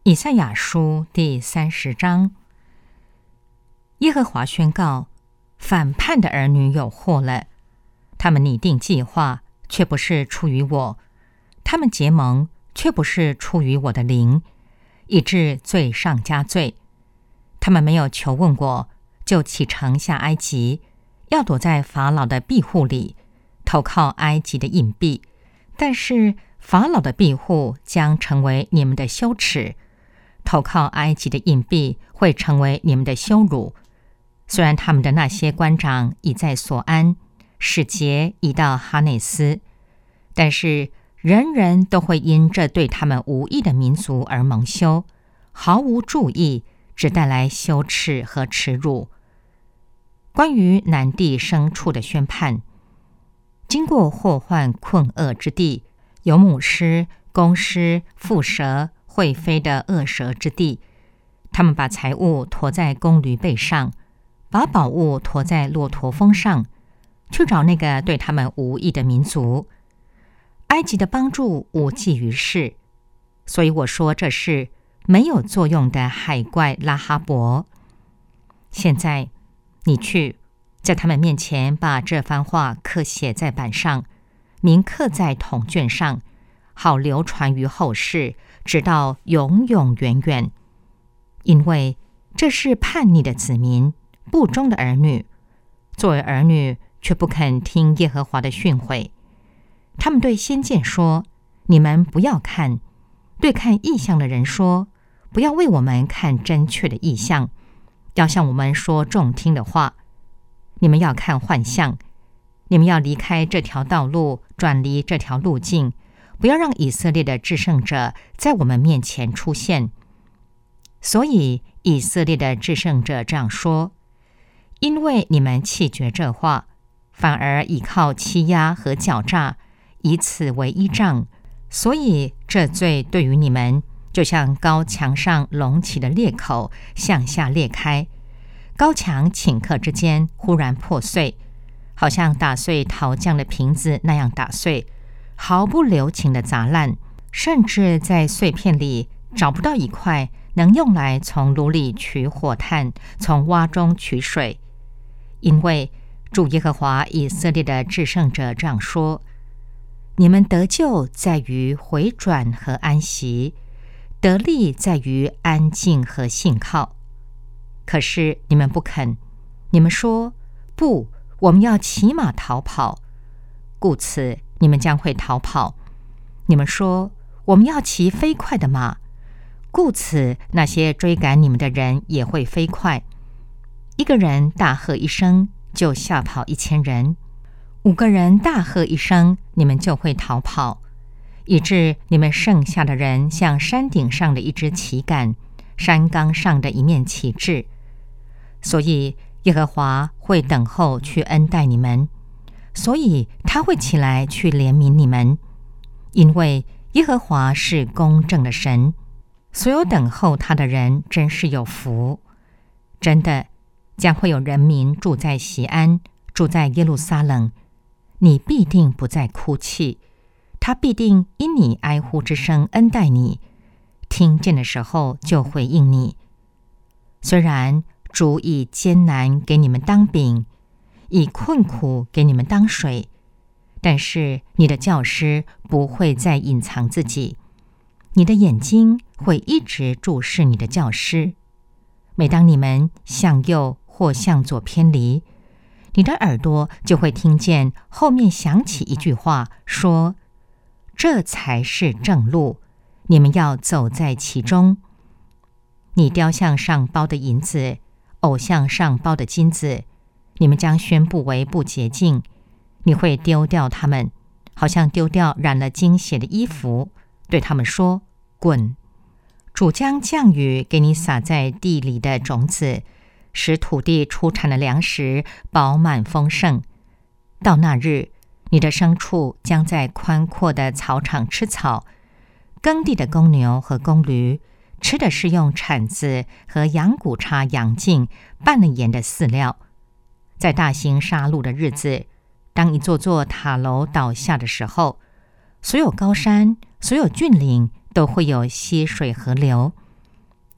以赛亚书第30章，耶和华宣告，反叛的儿女有祸了。他们拟定计划，却不是出于我；他们结盟，却不是出于我的灵，以致罪上加罪。他们没有求问我，就启程下埃及，要躲在法老的庇护里，投靠埃及的隐蔽。但是法老的庇护将成为你们的羞耻，投靠埃及的隐蔽会成为你们的羞辱。虽然他们的那些官长已在所安，使节已到哈内斯，但是人人都会因这对他们无益的民族而蒙羞，毫无注意，只带来羞耻和耻辱。关于南地牲畜的宣判，经过祸患困厄之地，有母狮、公狮、蝮蛇、会飞的恶蛇之地，他们把财物驮在公驴背上，把宝物驮在骆驼峰上，去找那个对他们无益的民族。埃及的帮助无济于事，所以我说这是没有作用的海怪拉哈伯。现在你去，在他们面前把这番话刻写在板上，铭刻在铜卷上，好流传于后世，直到永永远远。因为这是叛逆的子民，不忠的儿女，作为儿女却不肯听耶和华的训诲。他们对先见说，你们不要看；对看异象的人说，不要为我们看真确的异象，要向我们说中听的话。你们要看幻象，你们要离开这条道路，转离这条路径，不要让以色列的至圣者在我们面前出现。所以以色列的至圣者这样说，因为你们弃绝这话，反而倚靠欺压和狡诈，以此为依仗，所以这罪对于你们，就像高墙上隆起的裂口向下裂开，高墙顷刻之间忽然破碎，好像打碎陶匠的瓶子那样打碎，毫不留情的砸烂，甚至在碎片里找不到一块能用来从炉里取火炭，从洼中取水。因为主耶和华以色列的至圣者这样说，你们得救在于回转和安息，得力在于安静和信靠。可是你们不肯，你们说，不，我们要骑马逃跑，故此你们将会逃跑。你们说，我们要骑飞快的马，故此那些追赶你们的人也会飞快。一个人大喝一声，就吓跑1000人；5个人大喝一声，你们就会逃跑，以致你们剩下的人像山顶上的一只旗杆，山冈上的一面旗帜。所以耶和华会等候去恩待你们，所以他会起来去怜悯你们，因为耶和华是公正的神，所有等候他的人真是有福。真的，将会有人民住在锡安，住在耶路撒冷，你必定不再哭泣，他必定因你哀呼之声恩待你，听见的时候就回应你。虽然主以艰难给你们当饼，以困苦给你们当水，但是你的教师不会再隐藏自己，你的眼睛会一直注视你的教师。每当你们向右或向左偏离，你的耳朵就会听见后面响起一句话，说，这才是正路，你们要走在其中。你雕像上包的银子，偶像上包的金子，你们将宣布为不洁净，你会丢掉它们，好像丢掉染了精血的衣服，对他们说，滚。主将降雨给你撒在地里的种子，使土地出产的粮食饱满丰盛。到那日，你的牲畜将在宽阔的草场吃草，耕地的公牛和公驴吃的是用铲子和羊骨叉羊茎拌了盐的饲料。在大型杀戮的日子，当一座座塔楼倒下的时候，所有高山，所有峻岭都会有溪水河流，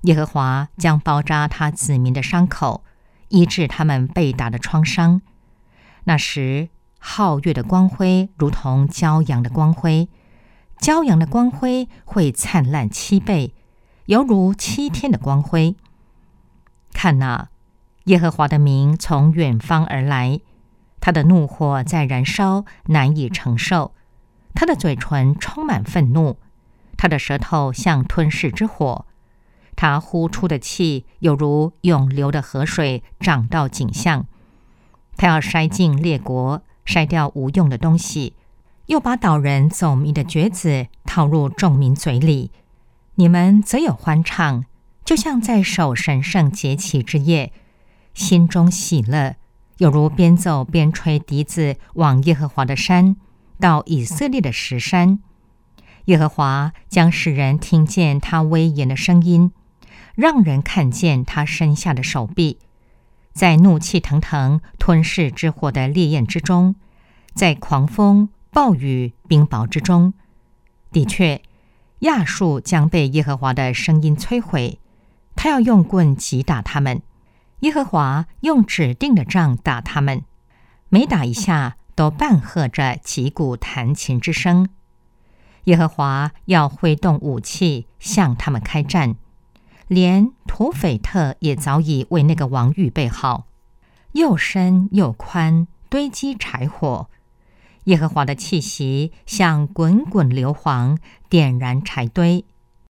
耶和华将包扎他子民的伤口，医治他们被打的创伤。那时，皓月的光辉如同骄阳的光辉，骄阳的光辉会灿烂7倍，犹如7天的光辉。看哪，耶和华的名从远方而来，他的怒火在燃烧，难以承受。他的嘴唇充满愤怒，他的舌头像吞噬之火。他呼出的气有如涌流的河水涨到颈项。他要筛尽列国，筛掉无用的东西，又把导人走迷的橛子套入众民嘴里。你们则有欢唱，就像在守神圣节期之夜，心中喜乐，有如边奏边吹笛子往耶和华的山，到以色列的石山。耶和华将使人听见他威严的声音，让人看见他伸下的手臂。在怒气腾腾吞噬之火的烈焰之中，在狂风暴雨冰雹之中，的确，亚述将被耶和华的声音摧毁。他要用棍击打他们，耶和华用指定的杖打他们，每打一下都伴和着击鼓弹琴之声。耶和华要挥动武器向他们开战，连土斐特也早已为那个王预备好，又深又宽，堆积柴火。耶和华的气息像滚滚硫磺，点燃柴堆。